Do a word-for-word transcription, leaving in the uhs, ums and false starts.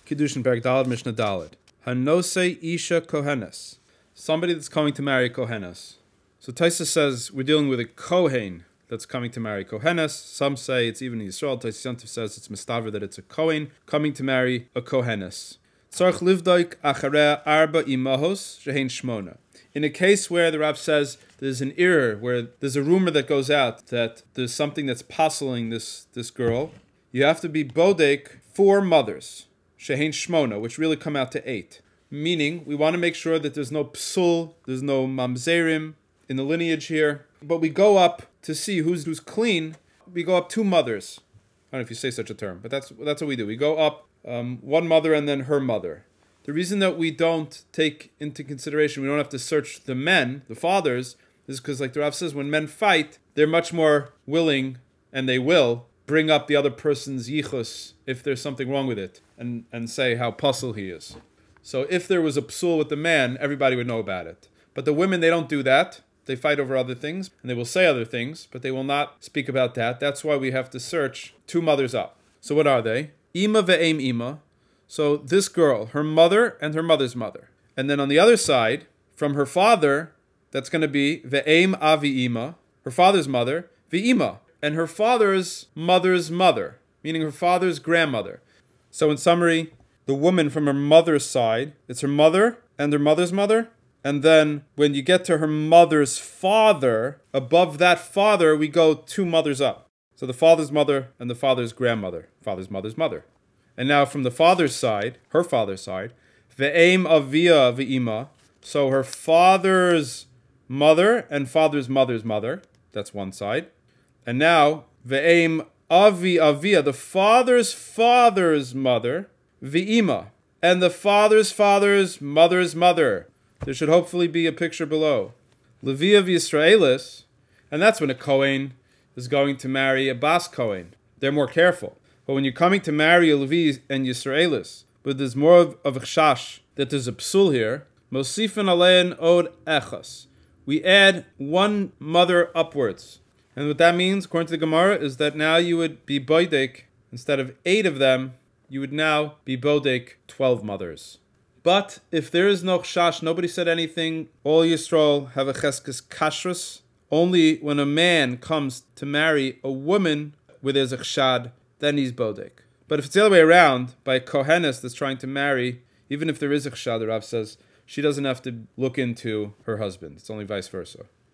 Kiddushin Perek Daled Mishnah Daled. Hanosei Isha Kohenes. Somebody that's coming to marry Kohenes. So Taisa says we're dealing with a Kohen that's coming to marry Kohenes. Some say it's even in Yisrael. Taisa Yontif says it's Mistaver that it's a Kohen coming to marry a Kohenes. Tzarech livdoik achareh arba imahos shehein shmona. In a case where the Rav says there's an error, where there's a rumor that goes out that there's something that's puzzling this, this girl, you have to be bodek four mothers, shehein shmona, which really come out to eight. Meaning, we want to make sure that there's no psul, there's no mamzerim in the lineage here. But we go up to see who's who's clean. We go up two mothers. I don't know if you say such a term, but that's that's what we do. We go up um, one mother and then her mother. The reason that we don't take into consideration, we don't have to search the men, the fathers, is because, like the Rav says, when men fight, they're much more willing, and they will, bring up the other person's yichus if there's something wrong with it, and, and say how puzzle he is. So if there was a psul with the man, everybody would know about it. But the women, they don't do that. They fight over other things, and they will say other things, but they will not speak about that. That's why we have to search two mothers up. So what are they? Ima ve'em ima. So this girl, her mother and her mother's mother. And then on the other side, from her father, that's going to be ve'em avi ima, her father's mother, ve'ima, and her father's mother's mother, meaning her father's grandmother. So in summary, the woman from her mother's side, it's her mother and her mother's mother. And then when you get to her mother's father, above that father, we go two mothers up. So the father's mother and the father's grandmother, father's mother's mother. And now from the father's side, her father's side, ve'em avia ve'ima, so her father's mother and father's mother's mother, that's one side. And now ve'em avi avia, the father's father's mother, ve'ima, and the father's father's mother's mother. There should hopefully be a picture below. Levi Yisraelis, and that's when a Kohen is going to marry a Bas Kohen. They're more careful. But when you're coming to marry a Levi and Yisraelis, but there's more of, of a chash that there's a psul here, Mosifin alein od echas. We add one mother upwards. And what that means, according to the Gemara, is that now you would be boidek, instead of eight of them, you would now be bodek twelve mothers. But if there is no chash, nobody said anything, all Yisrael have a cheskes kashrus. Only when a man comes to marry a woman where there's a chshad, then he's bodek. But if it's the other way around, by a kohenes that's trying to marry, even if there is a chshad, the Rav says, she doesn't have to look into her husband. It's only vice versa.